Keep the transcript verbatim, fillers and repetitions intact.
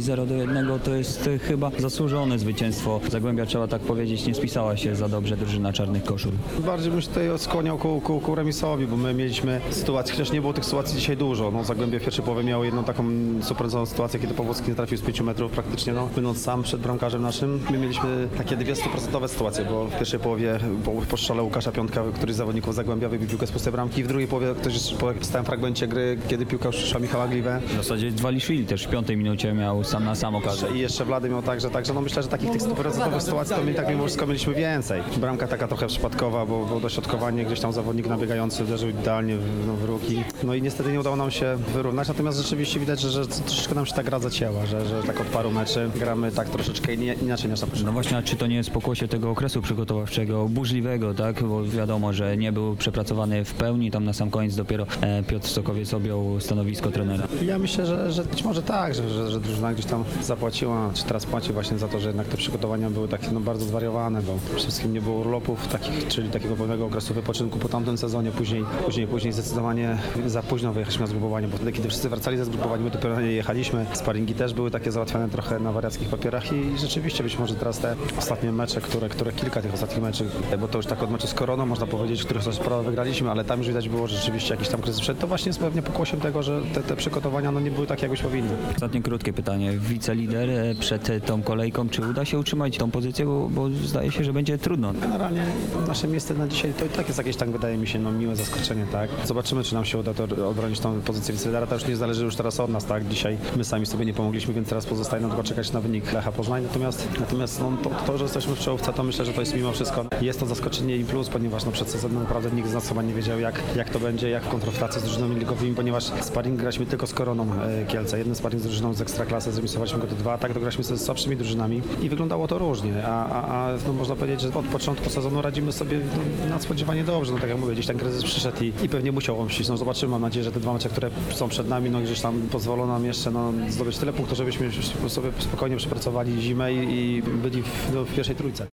zero do jednego to jest e, chyba zasłużone zwycięstwo. Zagłębia, trzeba tak powiedzieć, nie spisała się za dobrze drużyna czarnych koszul. Bardziej bym się tutaj skłaniał ku, ku, ku remisowi, bo my mieliśmy sytuację, chociaż nie było tych sytuacji dzisiaj dużo. No, Zagłębie w pierwszej połowie miało jedną taką super sytuację, kiedy Pawłowski nie trafił z pięciu metrów praktycznie, no, będąc sam przed bramkarzem naszym. My mieliśmy takie dwie stuprocentowe sytuacje, bo w pierwszej połowie po, po strzale Łukasza Piątka, któryś z zawodników Zagłębia wybił piłkę z pustej bramki. W drugiej połowie ktoś po stałym fragmencie gry, kiedy piłka już szła Michała Gliwę. W zasadzie Dwaliszwili też w piątej minucie miał sam na sam okazję. I jeszcze Wlady miał także, także no myślę, że takich tych stuprocentowych sytuacji to my tak mimo wszystko mieliśmy więcej. Bramka taka trochę przypadkowa, bo, bo dośrodkowanie, gdzieś tam zawodnik nabiegający uderzył idealnie w, no, w ruki. No i niestety nie udało nam się wyrównać, natomiast rzeczywiście widać, że, że troszeczkę nam się ta gra zacięła, że, że tak od paru meczy gramy tak troszeczkę inaczej niż na początku. No właśnie, a czy to nie jest pokłosie tego okresu przygotowawczego, burzliwego, tak? Bo wiadomo, że nie był przepracowany w pełni, tam na sam koniec dopiero e, Piotr Sokowiec objął stanowisko trenera. Ja myślę, że, że być może tak, że, że, że drużyna gdzieś tam zapłaciła, czy teraz płaci właśnie za to, że jednak te przygotowania były takie no, bardzo zwariowane, bo przede wszystkim nie było urlopów takich, czyli takiego pełnego okresu wypoczynku po tamtym sezonie, później, później, później zdecydowanie za późno wyjechaliśmy na zgrupowanie, bo wtedy, kiedy wszyscy wracali ze zgrupowania, my dopiero na nie jechaliśmy. Sparingi też były takie załatwiane trochę na wariackich papierach i rzeczywiście być może teraz te ostatnie mecze, które, które kilka tych ostatnich meczów, bo to już tak od meczu z Koroną można powiedzieć, których coś prawo wygraliśmy, ale tam już widać było, że rzeczywiście jakiś tam kryzys przed. To właśnie jest pewnie pokłosiem tego, że te, te przygotowania no, nie były takie, jakbyś powinny. Ostatnie krótkie pytanie. Wicelider e, przed e, tą kolejką, czy uda się utrzymać tą pozycję, bo, bo zdaje się, że będzie trudno. Generalnie nasze miejsce na dzisiaj to i tak jest jakieś tam, wydaje mi się, no, miłe zaskoczenie, tak? Zobaczymy, czy nam się uda to obronić tą pozycję wicelidera. To już nie zależy już teraz od nas, tak? Dzisiaj my sami sobie nie pomogliśmy, więc teraz pozostaje nam tylko czekać na wynik Lecha Poznań. Natomiast, natomiast no, to, to, że jesteśmy w czołówce, to myślę, że to jest mimo wszystko. Jest to zaskoczenie i plus, ponieważ no, przed sezonem naprawdę nikt z nas chyba nie wiedział, jak, jak to będzie, jak w konfrontacji z drużynami ligowymi, ponieważ sparring graliśmy tylko z Koroną e, Kielce. Jeden sparring z drużyną z Ekstraklasy, zremisowaliśmy go do dwa, tak to graliśmy ze słabszymi drużynami i wyglądało to różnie, a, a, a no, można powiedzieć, że od początku sezonu radzimy sobie no, nadspodziewanie dobrze. No tak jak mówię, gdzieś ten kryzys przyszedł i, i pewnie musiał on przyjść. No zobaczymy, mam nadzieję, że te dwa mecze, które są przed nami, no gdzieś tam pozwolą nam jeszcze no, zdobyć tyle punktów, żebyśmy sobie spokojnie przepracowali zimę i, i byli w, no, w pierwszej trójce.